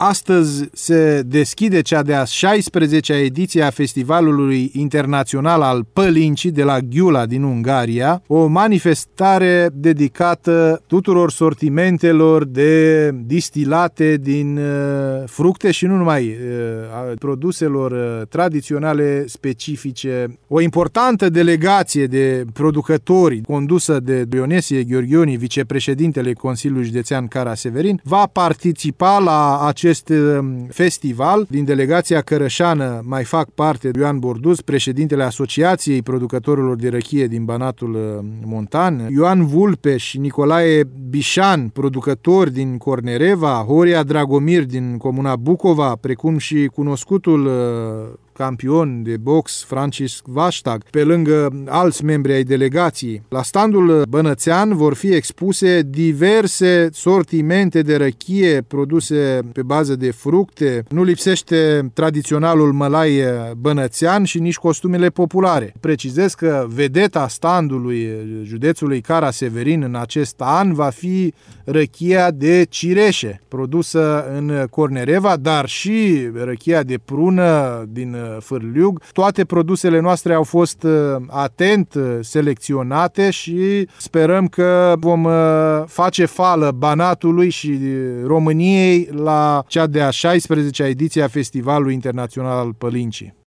Astăzi se deschide cea de-a 16-a ediție a Festivalului Internațional al Pălincii de la Gyula din Ungaria, o manifestare dedicată tuturor sortimentelor de distilate din fructe și nu numai, a produselor tradiționale specifice. O importantă delegație de producători condusă de Ionesie Gheorghioni, vicepreședintele Consiliului Județean Cara-Severin, va participa la acest festival. Din delegația cărășană mai fac parte Ioan Borduz, președintele Asociației Producătorilor de Răchie din Banatul Montan, Ioan Vulpe și Nicolae Bișan, producători din Cornereva, Horia Dragomir din comuna Bucova, precum și cunoscutul campion de box Francisc Vaștag, pe lângă alți membri ai delegației. La standul bănățean vor fi expuse diverse sortimente de răchie produse pe bază de fructe. Nu lipsește tradiționalul mălai bănățean și nici costumele populare. Precizez că vedeta standului județului Cara-Severin în acest an va fi răchia de cireșe, produsă în Cornereva, dar și răchia de prună din Fârliug. Toate produsele noastre au fost atent selecționate și sperăm că vom face fală Banatului și României la cea de-a 16-a ediție a Festivalului Internațional al Pălincii.